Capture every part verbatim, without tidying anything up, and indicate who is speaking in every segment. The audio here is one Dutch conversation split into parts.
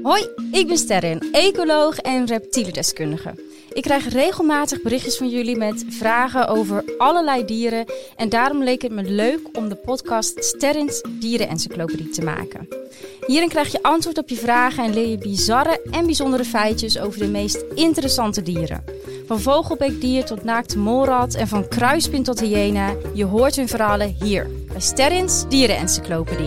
Speaker 1: Hoi, ik ben Sterren, ecoloog en reptielendeskundige. Ik krijg regelmatig berichtjes van jullie met vragen over allerlei dieren. En daarom leek het me leuk om de podcast Sterrens Dierenencyclopedie te maken. Hierin krijg je antwoord op je vragen en leer je bizarre en bijzondere feitjes over de meest interessante dieren. Van vogelbeekdier tot naakte molrat en van kruispin tot hyena. Je hoort hun verhalen hier bij Sterrens Dierenencyclopedie.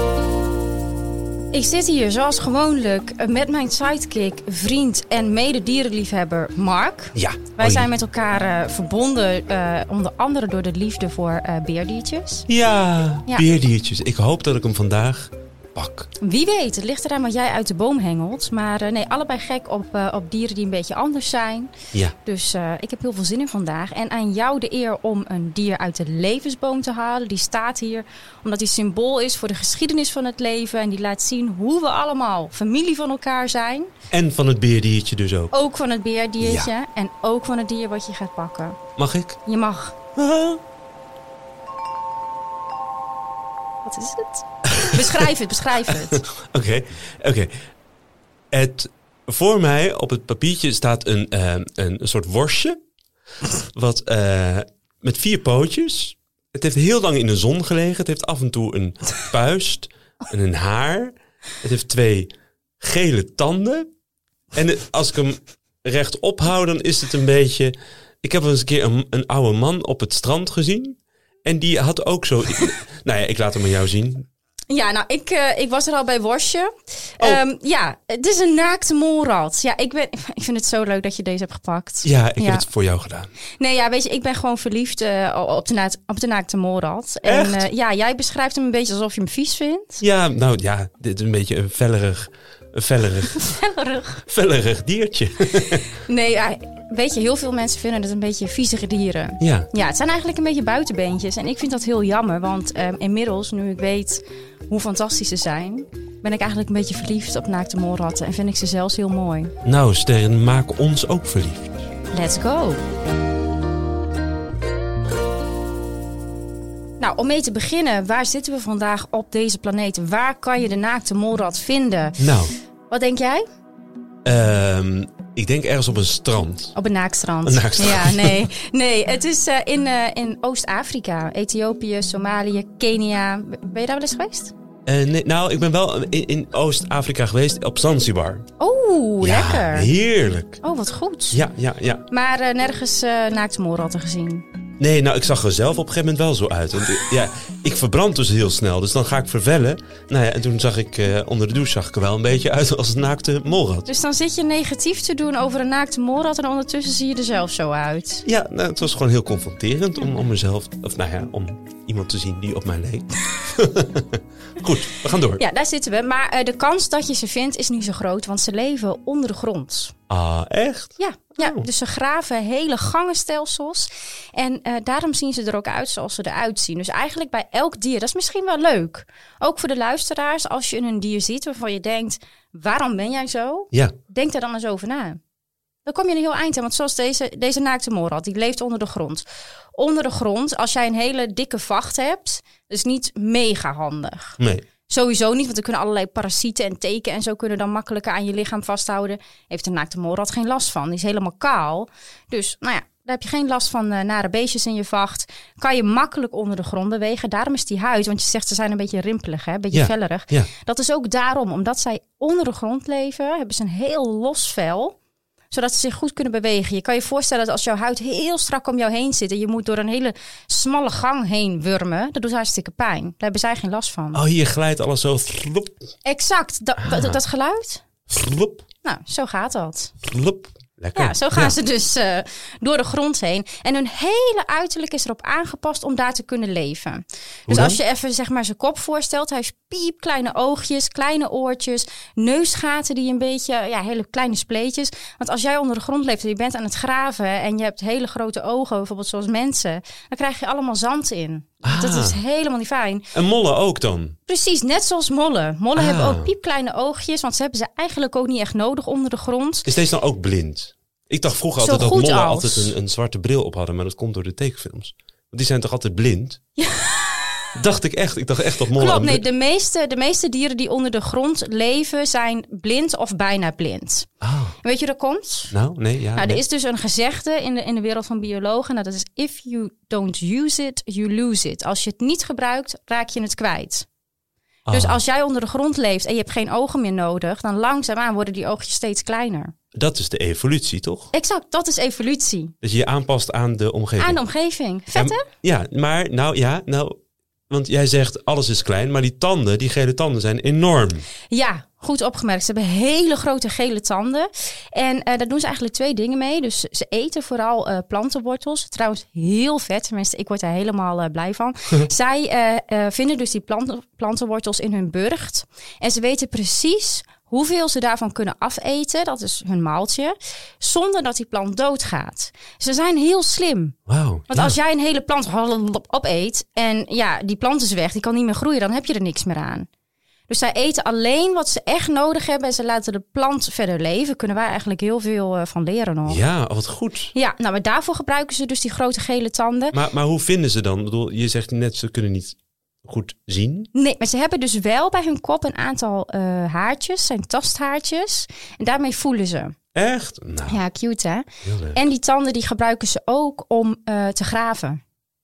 Speaker 1: Ik zit hier zoals gewoonlijk met mijn sidekick, vriend en mededierenliefhebber Mark.
Speaker 2: Ja.
Speaker 1: Wij
Speaker 2: hoi.
Speaker 1: zijn met elkaar uh, verbonden, uh, onder andere door de liefde voor uh, beerdiertjes.
Speaker 2: Ja,
Speaker 1: Ja.
Speaker 2: beerdiertjes. Ik hoop dat ik hem vandaag pak.
Speaker 1: Wie weet, het ligt eraan wat jij uit de boom hengelt. Maar uh, nee, allebei gek op, uh, op dieren die een beetje anders zijn.
Speaker 2: Ja.
Speaker 1: Dus uh, ik heb heel veel zin in vandaag. En aan jou de eer om een dier uit de levensboom te halen. Die staat hier omdat hij symbool is voor de geschiedenis van het leven. En die laat zien hoe we allemaal familie van elkaar zijn.
Speaker 2: En van het beerdiertje dus ook.
Speaker 1: Ook van het beerdiertje
Speaker 2: Ja.
Speaker 1: en ook van het dier wat je gaat pakken.
Speaker 2: Mag ik?
Speaker 1: Je mag.
Speaker 2: Ah.
Speaker 1: Wat is het? Beschrijf het, beschrijf het.
Speaker 2: Oké, oké. Het Voor mij op het papiertje staat een, uh, een soort worstje. Wat uh, met vier pootjes. Het heeft heel lang in de zon gelegen. Het heeft af en toe een puist en een haar. Het heeft twee gele tanden. En het, als ik hem rechtop hou, dan is het een beetje... Ik heb wel eens een keer een, een oude man op het strand gezien. En die had ook zo... Nou ja, ik laat hem aan jou zien.
Speaker 1: Ja, nou, ik, uh, ik was er al bij worstje.
Speaker 2: Oh.
Speaker 1: Um, ja, het is een naakte molrat. Ja, ik, ben, ik vind het zo leuk dat je deze hebt gepakt.
Speaker 2: Ja, ik
Speaker 1: Ja.
Speaker 2: heb het voor jou gedaan.
Speaker 1: Nee, ja, weet je, ik ben gewoon verliefd uh, op, de na- op de naakte molrat. En
Speaker 2: Echt?
Speaker 1: uh, ja, jij beschrijft hem een beetje alsof je hem vies vindt.
Speaker 2: Ja, nou ja, dit is een beetje een vellerig, een vellerig,
Speaker 1: Vellerig.
Speaker 2: vellerig diertje.
Speaker 1: Nee, ja, weet je, heel veel mensen vinden het een beetje viezige dieren.
Speaker 2: Ja,
Speaker 1: Ja, het zijn eigenlijk een beetje buitenbeentjes. En ik vind dat heel jammer, want um, inmiddels, nu ik weet hoe fantastisch ze zijn, ben ik eigenlijk een beetje verliefd op naakte molratten. En vind ik ze zelfs heel mooi.
Speaker 2: nou Sterren, maak ons ook verliefd.
Speaker 1: Let's go! Nou, om mee te beginnen, waar zitten we vandaag op deze planeet? Waar kan je de naakte molrat vinden?
Speaker 2: Nou,
Speaker 1: Wat denk jij?
Speaker 2: um, ik denk ergens op een strand.
Speaker 1: Op een naakstrand.
Speaker 2: Een naakstrand.
Speaker 1: Ja, nee. Nee, het is uh, in, uh, in Oost-Afrika. Ethiopië, Somalië, Kenia. Ben je daar wel eens geweest?
Speaker 2: Uh, nee, nou, ik ben wel in, in Oost-Afrika geweest, op Zanzibar.
Speaker 1: Oeh,
Speaker 2: Ja,
Speaker 1: lekker.
Speaker 2: heerlijk.
Speaker 1: Oh, wat goed.
Speaker 2: Ja, ja, ja.
Speaker 1: Maar uh, nergens uh, naakte molratten gezien.
Speaker 2: Nee, nou, ik zag er zelf op een gegeven moment wel zo uit. Want, ja, ik verbrand dus heel snel, dus dan ga ik vervellen. Nou ja, en toen zag ik uh, onder de douche zag ik er wel een beetje uit als een naakte molrat.
Speaker 1: Dus dan zit je negatief te doen over een naakte molrat en ondertussen zie je er zelf zo uit.
Speaker 2: Ja, nou, het was gewoon heel confronterend om, om mezelf, of nou ja, om iemand te zien die op mij leek. Goed, we gaan door.
Speaker 1: Ja, daar zitten we. Maar uh, de kans dat je ze vindt is niet zo groot, want ze leven onder de grond.
Speaker 2: Ah, echt?
Speaker 1: Ja, ja
Speaker 2: Oh.
Speaker 1: dus ze graven hele gangenstelsels. En uh, daarom zien ze er ook uit zoals ze eruit zien. Dus eigenlijk bij elk dier, dat is misschien wel leuk. Ook voor de luisteraars, als je een dier ziet waarvan je denkt, waarom ben jij zo?
Speaker 2: Ja.
Speaker 1: Denk daar dan eens over na. Dan kom je een heel eind aan. Want zoals deze, deze naakte molrat, die leeft onder de grond. Onder de grond, als jij een hele dikke vacht hebt, is niet mega handig.
Speaker 2: Nee.
Speaker 1: Sowieso niet, want er kunnen allerlei parasieten en teken en zo kunnen dan makkelijker aan je lichaam vasthouden. Heeft een naakte molrat geen last van. Die is helemaal kaal. Dus, nou ja, daar heb je geen last van uh, nare beestjes in je vacht. Kan je makkelijk onder de grond bewegen. Daarom is die huid, want je zegt ze zijn een beetje rimpelig, hè? Een beetje
Speaker 2: Ja.
Speaker 1: vellerig.
Speaker 2: Ja.
Speaker 1: Dat is ook daarom, omdat zij onder de grond leven, hebben ze een heel los vel, zodat ze zich goed kunnen bewegen. Je kan je voorstellen dat als jouw huid heel strak om jou heen zit en je moet door een hele smalle gang heen wurmen, dat doet hartstikke pijn. Daar hebben zij geen last van.
Speaker 2: Oh, hier glijdt alles zo. Vloep,
Speaker 1: Exact, dat, dat, dat geluid.
Speaker 2: vloep,
Speaker 1: Nou, zo gaat dat.
Speaker 2: vloep. Lekker.
Speaker 1: Ja, zo gaan
Speaker 2: Ja.
Speaker 1: ze dus uh, door de grond heen. En hun hele uiterlijk is erop aangepast om daar te kunnen leven. Dus
Speaker 2: dan?
Speaker 1: als je even zeg maar zijn kop voorstelt, hij heeft piepkleine oogjes, kleine oortjes, neusgaten die een beetje, ja, hele kleine spleetjes. Want als jij onder de grond leeft en je bent aan het graven en je hebt hele grote ogen, bijvoorbeeld zoals mensen, dan krijg je allemaal zand in.
Speaker 2: Ah.
Speaker 1: Dat is helemaal niet fijn.
Speaker 2: En mollen ook dan?
Speaker 1: Precies, net zoals mollen. Mollen
Speaker 2: Ah.
Speaker 1: hebben ook piepkleine oogjes, want ze hebben ze eigenlijk ook niet echt nodig onder de grond.
Speaker 2: Is deze dan ook blind? Ik dacht vroeger
Speaker 1: Zo
Speaker 2: altijd dat
Speaker 1: goed
Speaker 2: mollen
Speaker 1: als.
Speaker 2: altijd een, een zwarte bril op hadden, maar dat komt door de tekenfilms. Want die zijn toch altijd blind? Dacht ik echt. Ik dacht echt dat mollen...
Speaker 1: Klopt, nee, de meeste, de meeste dieren die onder de grond leven zijn blind of bijna blind.
Speaker 2: Oh.
Speaker 1: Weet je hoe dat komt?
Speaker 2: Nou, nee, ja.
Speaker 1: Nou,
Speaker 2: nee.
Speaker 1: er is dus een gezegde in de, in de wereld van biologen. Nou, dat is if you don't use it, you lose it. Als je het niet gebruikt, raak je het kwijt.
Speaker 2: Oh.
Speaker 1: Dus als jij onder de grond leeft en je hebt geen ogen meer nodig, dan langzaamaan worden die oogjes steeds kleiner.
Speaker 2: Dat is de evolutie, toch?
Speaker 1: Exact, dat is evolutie.
Speaker 2: Dus je je aanpast aan de omgeving.
Speaker 1: Aan de omgeving. Vet, hè?
Speaker 2: Ja, maar nou ja, nou, want jij zegt alles is klein, maar die tanden, die gele tanden zijn enorm.
Speaker 1: Ja, goed opgemerkt. Ze hebben hele grote gele tanden. En uh, daar doen ze eigenlijk twee dingen mee. Dus ze eten vooral uh, plantenwortels. Trouwens, heel vet. Tenminste, ik word daar helemaal uh, blij van. Zij uh, uh, vinden dus die plant- plantenwortels in hun burcht. En ze weten precies hoeveel ze daarvan kunnen afeten. Dat is hun maaltje. Zonder dat die plant doodgaat. Ze zijn heel slim.
Speaker 2: Wauw.
Speaker 1: Want
Speaker 2: ja.
Speaker 1: als jij een hele plant opeet en ja, die plant is weg, die kan niet meer groeien, dan heb je er niks meer aan. Dus zij eten alleen wat ze echt nodig hebben en ze laten de plant verder leven. Kunnen wij eigenlijk heel veel uh, van leren nog.
Speaker 2: Ja, wat goed.
Speaker 1: Ja, nou, maar daarvoor gebruiken ze dus die grote gele tanden.
Speaker 2: Maar, maar hoe vinden ze dan? Ik bedoel, je zegt net, ze kunnen niet goed zien.
Speaker 1: Nee, maar ze hebben dus wel bij hun kop een aantal uh, haartjes, zijn tasthaartjes. En daarmee voelen ze.
Speaker 2: Echt? Nou,
Speaker 1: Ja, cute hè?
Speaker 2: heel leuk.
Speaker 1: En die tanden die gebruiken ze ook om uh, te graven.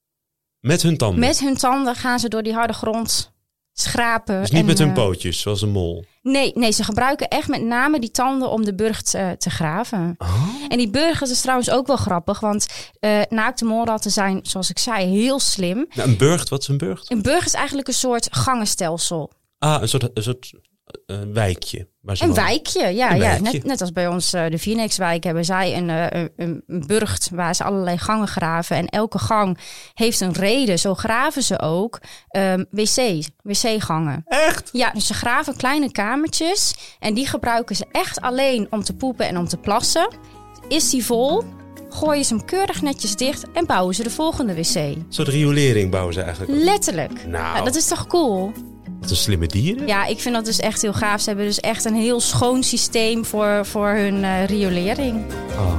Speaker 2: Met hun tanden?
Speaker 1: Met hun tanden gaan ze door die harde grond schrapen.
Speaker 2: Dus niet
Speaker 1: en,
Speaker 2: met hun
Speaker 1: uh,
Speaker 2: pootjes, zoals een mol?
Speaker 1: Nee, nee, ze gebruiken echt met name die tanden om de burcht uh, te graven.
Speaker 2: Oh.
Speaker 1: En die burgers is trouwens ook wel grappig, want uh, naakte molratten zijn, zoals ik zei, heel slim.
Speaker 2: Nou, een burcht, wat is een burcht?
Speaker 1: Een burcht is eigenlijk een soort gangenstelsel.
Speaker 2: Ah, een soort, een soort uh, wijkje. Waar ze
Speaker 1: Een
Speaker 2: wonen.
Speaker 1: wijkje, ja.
Speaker 2: Een
Speaker 1: ja.
Speaker 2: wijkje.
Speaker 1: Net, net als bij ons uh, de Phoenixwijk hebben zij een, uh, een, een burcht waar ze allerlei gangen graven. En elke gang heeft een reden. Zo graven ze ook um, wc's, wc-gangen.
Speaker 2: Echt?
Speaker 1: Ja, dus ze graven kleine kamertjes en die gebruiken ze echt alleen om te poepen en om te plassen. Is die vol, gooien ze hem keurig netjes dicht en bouwen ze de volgende wc.
Speaker 2: Een soort riolering bouwen ze eigenlijk.
Speaker 1: Letterlijk.
Speaker 2: Nou.
Speaker 1: Ja, dat is toch cool?
Speaker 2: Wat een slimme dieren.
Speaker 1: Ja, ik vind dat dus echt heel gaaf. Ze hebben dus echt een heel schoon systeem voor, voor hun uh, riolering.
Speaker 2: Oh.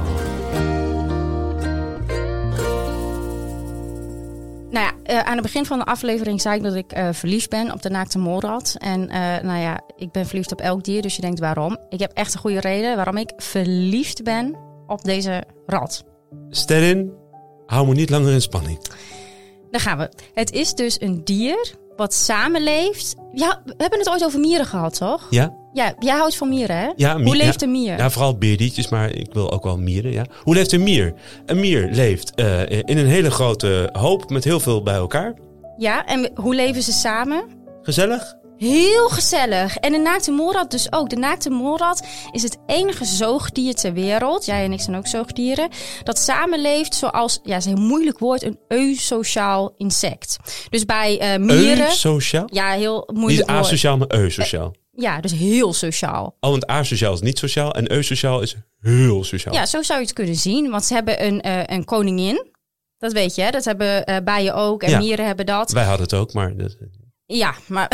Speaker 1: Nou ja, uh, aan het begin van de aflevering zei ik dat ik uh, verliefd ben op de naakte molrat. En uh, nou ja, ik ben verliefd op elk dier, dus je denkt waarom? Ik heb echt een goede reden waarom ik verliefd ben op deze rat.
Speaker 2: Sterrin, hou me niet langer in spanning.
Speaker 1: Daar gaan we. Het is dus een dier wat samenleeft. Ja, we hebben het ooit over mieren gehad, toch?
Speaker 2: Ja?
Speaker 1: Ja, jij houdt van mieren, hè?
Speaker 2: Ja, mier,
Speaker 1: Hoe leeft
Speaker 2: ja,
Speaker 1: een mier?
Speaker 2: Ja, vooral beerdietjes, maar ik wil ook wel mieren. Ja. Hoe leeft een mier? Een mier leeft uh, in een hele grote hoop met heel veel bij elkaar.
Speaker 1: Ja, en hoe leven ze samen?
Speaker 2: Gezellig?
Speaker 1: Heel gezellig. En de naakte molrat dus ook. De naakte molrat is het enige zoogdier ter wereld, jij en ik zijn ook zoogdieren, dat samenleeft zoals, ja, is een heel moeilijk woord, een eusociaal insect. Dus bij uh, mieren...
Speaker 2: Eusociaal?
Speaker 1: Ja, heel moeilijk
Speaker 2: Niet
Speaker 1: woord.
Speaker 2: asociaal, maar eusociaal.
Speaker 1: Ja, dus heel sociaal.
Speaker 2: Oh, want asociaal is niet sociaal en eusociaal is heel sociaal.
Speaker 1: Ja, zo zou je het kunnen zien. Want ze hebben een, uh, een koningin. Dat weet je, hè? Dat hebben uh, bijen ook. En
Speaker 2: Ja.
Speaker 1: mieren hebben dat.
Speaker 2: Wij hadden het ook, maar... Dat...
Speaker 1: Ja, maar...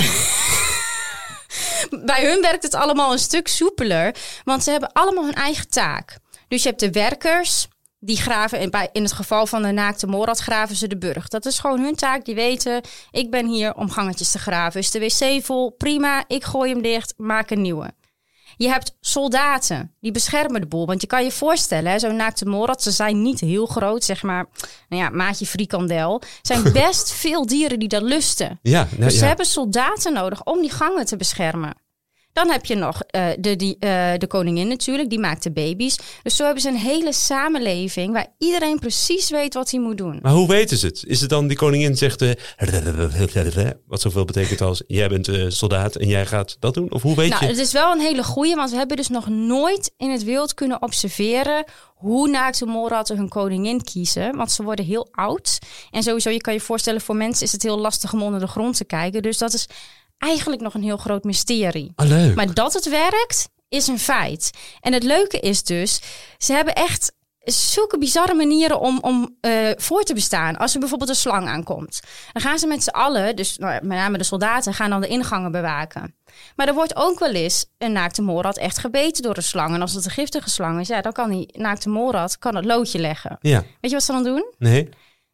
Speaker 1: Bij hun werkt het allemaal een stuk soepeler. Want ze hebben allemaal hun eigen taak. Dus je hebt de werkers... Die graven, in, bij, in het geval van de naakte molrat, graven ze de burcht. Dat is gewoon hun taak. Die weten, ik ben hier om gangetjes te graven. Is de wc vol? Prima, ik gooi hem dicht, maak een nieuwe. Je hebt soldaten, die beschermen de boel. Want je kan je voorstellen, zo'n naakte molrat, ze zijn niet heel groot, zeg maar, nou ja, maatje frikandel. Er zijn best veel dieren die dat lusten.
Speaker 2: Ja, nou,
Speaker 1: Dus ze
Speaker 2: ja.
Speaker 1: hebben soldaten nodig om die gangen te beschermen. Dan heb je nog uh, de, die, uh, de koningin natuurlijk, die maakt de baby's. Dus zo hebben ze een hele samenleving waar iedereen precies weet wat hij moet doen.
Speaker 2: Maar hoe weten ze het? Is het dan die koningin zegt... Uh, wat zoveel betekent als... Jij bent uh, soldaat en jij gaat dat doen? Of hoe weet
Speaker 1: nou,
Speaker 2: je?
Speaker 1: het is wel een hele goeie, want we hebben dus nog nooit in het wild kunnen observeren hoe naakte molratten hun koningin kiezen. Want ze worden heel oud. En sowieso, je kan je voorstellen, voor mensen is het heel lastig om onder de grond te kijken. Dus dat is eigenlijk nog een heel groot mysterie.
Speaker 2: Oh, leuk.
Speaker 1: Maar dat het werkt, is een feit. En het leuke is dus, ze hebben echt zulke bizarre manieren om, om uh, voor te bestaan. Als er bijvoorbeeld een slang aankomt, dan gaan ze met z'n allen, dus nou, met name de soldaten, gaan dan de ingangen bewaken. Maar er wordt ook wel eens een naakte molrat echt gebeten door een slang. En als het een giftige slang is, ja, dan kan die naakte molrat kan het loodje leggen.
Speaker 2: Ja.
Speaker 1: Weet je wat ze dan doen?
Speaker 2: Nee.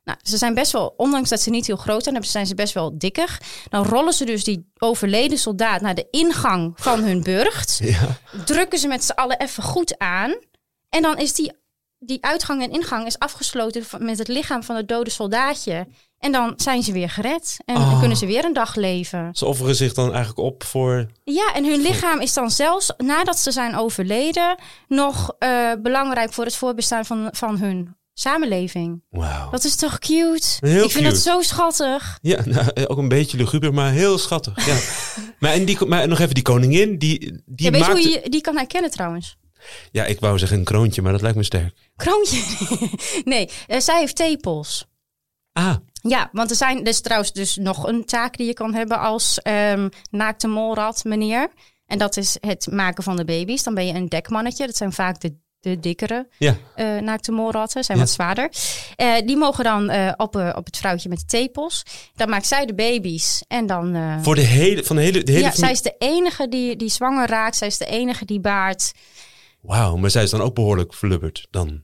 Speaker 1: Nou, ze zijn best wel, ondanks dat ze niet heel groot zijn, zijn ze best wel dikker. Dan rollen ze dus die overleden soldaat naar de ingang van hun burcht.
Speaker 2: Ja.
Speaker 1: Drukken ze met z'n allen even goed aan. En dan is die, die uitgang en ingang is afgesloten met het lichaam van het dode soldaatje. En dan zijn ze weer gered. En
Speaker 2: Oh.
Speaker 1: dan kunnen ze weer een dag leven.
Speaker 2: Ze offeren zich dan eigenlijk op voor...
Speaker 1: Ja, en hun lichaam is dan zelfs nadat ze zijn overleden nog uh, belangrijk voor het voorbestaan van, van hun samenleving.
Speaker 2: Wauw.
Speaker 1: Dat is toch cute?
Speaker 2: Heel
Speaker 1: Ik vind
Speaker 2: cute.
Speaker 1: dat zo schattig.
Speaker 2: Ja, nou, ook een beetje luguber, maar heel schattig. Ja. maar, en die, maar nog even die koningin, die, die
Speaker 1: Ja, weet
Speaker 2: maakte...
Speaker 1: je hoe je die kan herkennen trouwens?
Speaker 2: Ja, ik wou zeggen een kroontje, maar dat lijkt me sterk.
Speaker 1: Kroontje? nee, uh, zij heeft tepels.
Speaker 2: Ah,
Speaker 1: Ja, want er zijn dus trouwens dus nog een taak die je kan hebben als um, naakte molrat meneer. En dat is het maken van de baby's. Dan ben je een dekmannetje. Dat zijn vaak de, de dikkere
Speaker 2: ja.
Speaker 1: uh, naakte molratten. Zijn
Speaker 2: Ja.
Speaker 1: wat zwaarder. Uh, die mogen dan uh, op, uh, op het vrouwtje met de tepels. Dan maakt zij de baby's. En dan... Uh,
Speaker 2: Voor de hele... Van de hele, de hele
Speaker 1: ja,
Speaker 2: familie-
Speaker 1: zij is de enige die, die zwanger raakt. Zij is de enige die baart.
Speaker 2: Wauw, maar zij is dan ook behoorlijk verlubberd dan.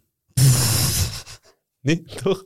Speaker 2: Nee, toch?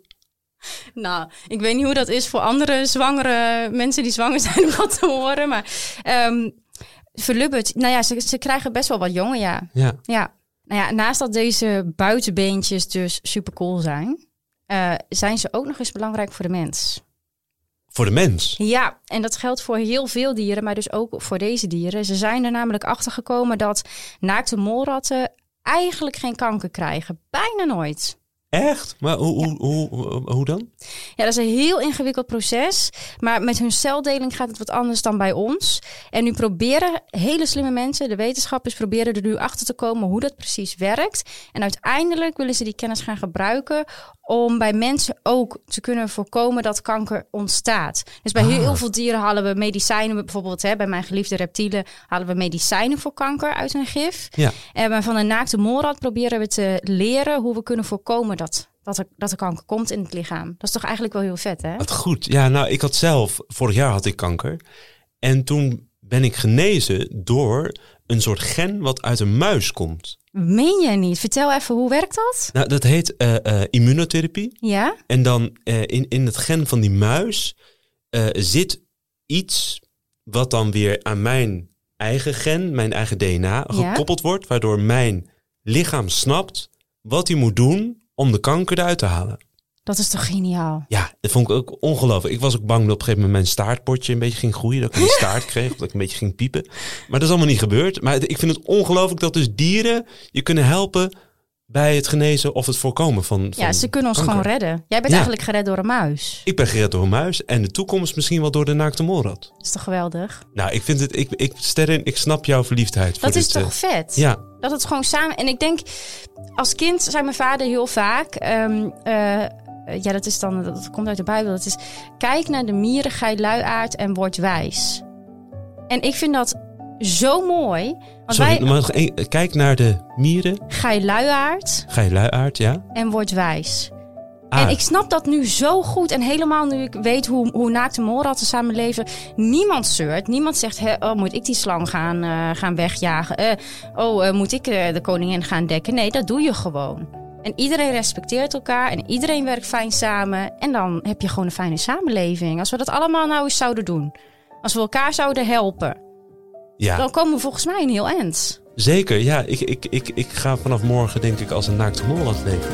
Speaker 1: Nou, ik weet niet hoe dat is voor andere zwangere mensen die zwanger zijn om dat te horen. Maar um, verlubberd, nou ja, ze, ze krijgen best wel wat jongen, ja.
Speaker 2: Ja.
Speaker 1: ja. Nou ja, naast dat deze buitenbeentjes dus super cool zijn, uh, zijn ze ook nog eens belangrijk voor de mens.
Speaker 2: Voor de mens?
Speaker 1: Ja, en dat geldt voor heel veel dieren, maar dus ook voor deze dieren. Ze zijn er namelijk achter gekomen dat naakte molratten eigenlijk geen kanker krijgen. Bijna nooit.
Speaker 2: Echt? Maar hoe, hoe, hoe, hoe, hoe dan?
Speaker 1: Ja, dat is een heel ingewikkeld proces. Maar met hun celdeling gaat het wat anders dan bij ons. En nu proberen hele slimme mensen, de wetenschappers, proberen er nu achter te komen hoe dat precies werkt. En uiteindelijk willen ze die kennis gaan gebruiken om bij mensen ook te kunnen voorkomen dat kanker ontstaat. Dus bij
Speaker 2: Ah.
Speaker 1: heel veel dieren halen we medicijnen. Bijvoorbeeld hè, bij mijn geliefde reptielen halen we medicijnen voor kanker uit een gif.
Speaker 2: Ja.
Speaker 1: En maar van een naakte molrat proberen we te leren hoe we kunnen voorkomen dat, dat, er, dat er kanker komt in het lichaam. Dat is toch eigenlijk wel heel vet, hè?
Speaker 2: Wat goed. Ja, nou, ik had zelf... Vorig jaar had ik kanker. En toen ben ik genezen door een soort gen wat uit een muis komt.
Speaker 1: Meen jij niet? Vertel even, hoe werkt dat?
Speaker 2: Nou, dat heet uh, uh, immunotherapie.
Speaker 1: Ja?
Speaker 2: En dan uh, in, in het gen van die muis uh, zit iets wat dan weer aan mijn eigen gen, mijn eigen D N A, gekoppeld ja. wordt. Waardoor mijn lichaam snapt wat hij moet doen om de kanker eruit te halen.
Speaker 1: Dat is toch geniaal?
Speaker 2: Ja, dat vond ik ook ongelooflijk. Ik was ook bang dat op een gegeven moment mijn staartbordje een beetje ging groeien. Dat ik een staart kreeg, of dat ik een beetje ging piepen. Maar dat is allemaal niet gebeurd. Maar ik vind het ongelooflijk dat dus dieren je kunnen helpen bij het genezen of het voorkomen van, van
Speaker 1: Ja, ze kunnen ons
Speaker 2: kanker.
Speaker 1: gewoon redden. Jij bent
Speaker 2: Ja.
Speaker 1: eigenlijk gered door een muis.
Speaker 2: Ik ben gered door een muis en de toekomst misschien wel door de naakte molrat.
Speaker 1: Dat is toch geweldig?
Speaker 2: Nou, ik vind het, ik, ik, Sterren, ik snap jouw verliefdheid.
Speaker 1: Dat
Speaker 2: voor
Speaker 1: is
Speaker 2: dit,
Speaker 1: toch
Speaker 2: uh,
Speaker 1: vet?
Speaker 2: Ja.
Speaker 1: Dat het gewoon samen... En ik denk, als kind zei mijn vader heel vaak... Um, uh, ja, dat is dan, dat komt uit de Bijbel. Dat is, kijk naar de mieren, gij luiaard en word wijs. En ik vind dat zo mooi. Want
Speaker 2: Sorry,
Speaker 1: wij,
Speaker 2: maar nog één- kijk naar de mieren.
Speaker 1: gij luiaard
Speaker 2: Ga je luiaard, ja?
Speaker 1: en word wijs.
Speaker 2: Ah,
Speaker 1: En ik snap dat nu zo goed. En helemaal nu ik weet hoe, hoe naakte molratten samenleven. Niemand zeurt. Niemand zegt, hè, oh, moet ik die slang gaan, uh, gaan wegjagen? Uh, oh, uh, moet ik uh, de koningin gaan dekken? Nee, dat doe je gewoon. En iedereen respecteert elkaar. En iedereen werkt fijn samen. En dan heb je gewoon een fijne samenleving. Als we dat allemaal nou eens zouden doen. Als we elkaar zouden helpen.
Speaker 2: ja.
Speaker 1: Dan komen we volgens mij een heel eind.
Speaker 2: Zeker, ja. Ik, ik, ik, ik ga vanaf morgen denk ik als een naakte molrat leven.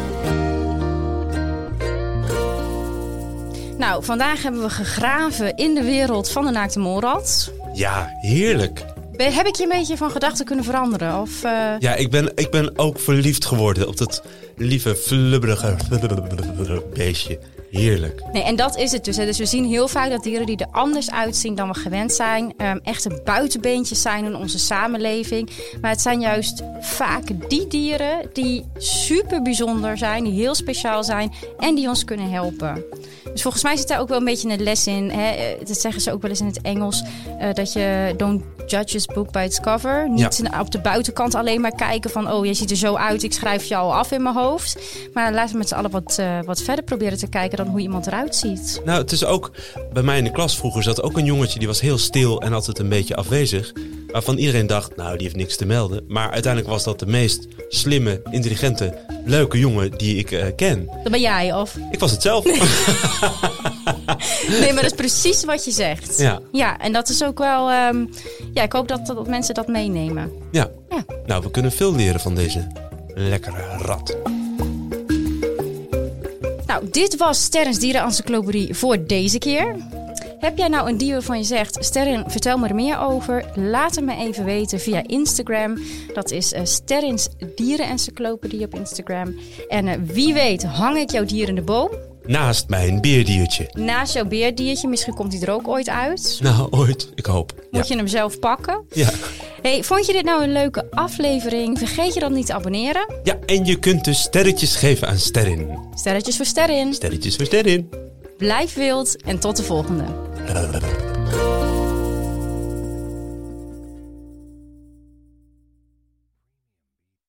Speaker 1: Nou, vandaag hebben we gegraven in de wereld van de naakte molrat.
Speaker 2: Ja, heerlijk.
Speaker 1: Ben- Heb ik je een beetje van gedachten kunnen veranderen? Of, uh...
Speaker 2: Ja, ik ben, ik ben ook verliefd geworden op dat lieve, flubberige beestje. Heerlijk.
Speaker 1: Nee, en dat is het dus. Hè. Dus we zien heel vaak dat dieren die er anders uitzien dan we gewend zijn... Um, echte buitenbeentjes zijn in onze samenleving. Maar het zijn juist vaak die dieren die super bijzonder zijn... die heel speciaal zijn en die ons kunnen helpen. Dus volgens mij zit daar ook wel een beetje een les in. Hè. Dat zeggen ze ook wel eens in het Engels. Uh, dat je don't judge a book by its cover. Niet ja. op de buitenkant alleen maar kijken van... oh, je ziet er zo uit, ik schrijf je al af in mijn hoofd. hoofd. Maar laten we met z'n allen wat, uh, wat verder proberen te kijken dan hoe iemand eruit ziet.
Speaker 2: Nou, het is ook... Bij mij in de klas vroeger zat ook een jongetje... die was heel stil en altijd een beetje afwezig. Waarvan iedereen dacht, nou, die heeft niks te melden. Maar uiteindelijk was dat de meest slimme, intelligente, leuke jongen die ik uh, ken.
Speaker 1: Dat ben jij, of?
Speaker 2: Ik was het zelf.
Speaker 1: Nee, maar dat is precies wat je zegt.
Speaker 2: Ja.
Speaker 1: Ja, en dat is ook wel... Um, ja, ik hoop dat, dat mensen dat meenemen.
Speaker 2: Ja.
Speaker 1: ja.
Speaker 2: Nou, we kunnen veel leren van deze lekkere rat.
Speaker 1: Nou, dit was Sterrens Dierenencyclopedie voor deze keer. Heb jij nou een dier waarvan je zegt... Sterren, vertel me er meer over. Laat het me even weten via Instagram. Dat is uh, Sterrens Dierenencyclopedie op Instagram. En uh, wie weet hang ik jouw dier in de boom.
Speaker 2: Naast mijn beerdiertje.
Speaker 1: Naast jouw beerdiertje. Misschien komt hij er ook ooit uit.
Speaker 2: Nou, ooit. Ik hoop.
Speaker 1: Moet
Speaker 2: ja.
Speaker 1: je hem zelf pakken.
Speaker 2: Ja.
Speaker 1: Hey, vond je dit nou een leuke aflevering? Vergeet je dan niet te abonneren.
Speaker 2: Ja, en je kunt dus sterretjes geven aan Sterrin.
Speaker 1: Sterretjes voor Sterrin.
Speaker 2: Sterretjes voor Sterrin.
Speaker 1: Blijf wild en tot de volgende.